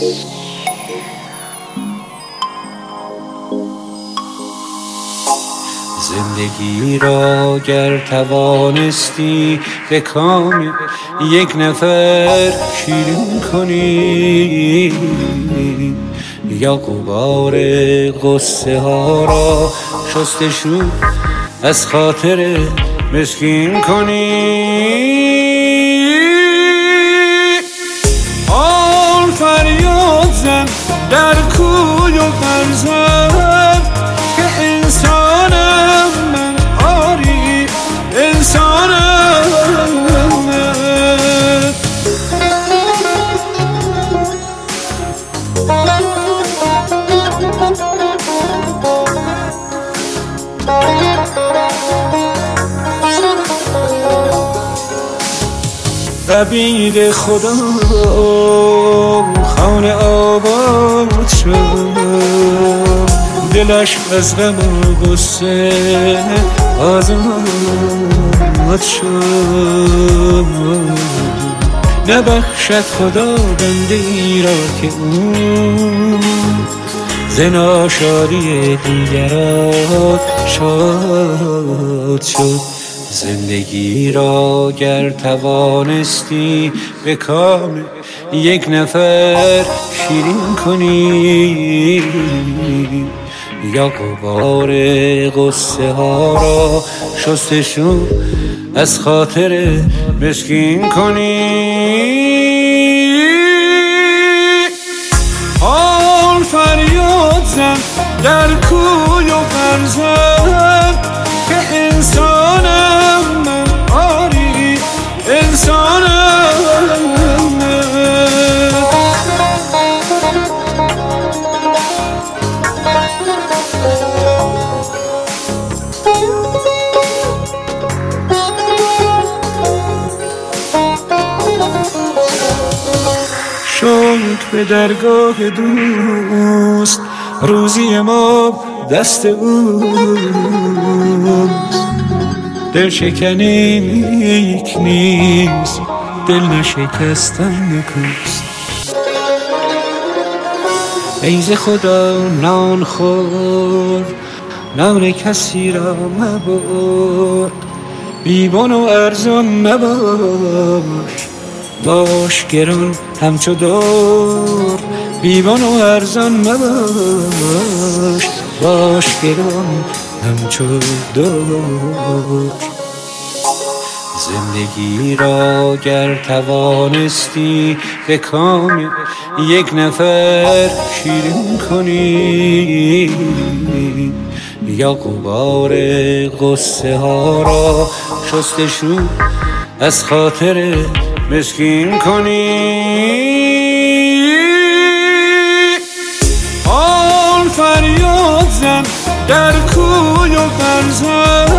زندگی را گر توانستی به کام یک نفر شیرین کنی، یا غبار غصه ها را شستشو از خاطر مسکین کنی. آن فریاد زن در کوی و برزن که انسانم من، آری انسانم من. عبید خدا خانه آباد شد، دلش از غم و غصه آزاد شد. نبخشد خدا بنده ای را که او ز ناشادی دیگران شاد شد. زندگی را گر توانستی به کام یک نفر شیرین کنی، یا غبار غصه ها را شستشو از خاطر مسکین کنی. حال فریاد زن در کوی و برزن که انسانم من، آری انسانم من. شاید به درگاه دوست روزی ما دست اوست، دل شکنی نیک نیست، دل نشکستن نکوست. ای ز خدا نان خور، نان کسی را مبر، بیبان و ارزان مباش، باش گران همچو دور. بیبان و ارزان مباش، باش گران همچو دور. زندگی را گر توانستی به کام یک نفر شیرین کنی، یا غبار غصه ها را شستشو از خاطر مسکین کنی. آن فریاد زن در کوی و برزن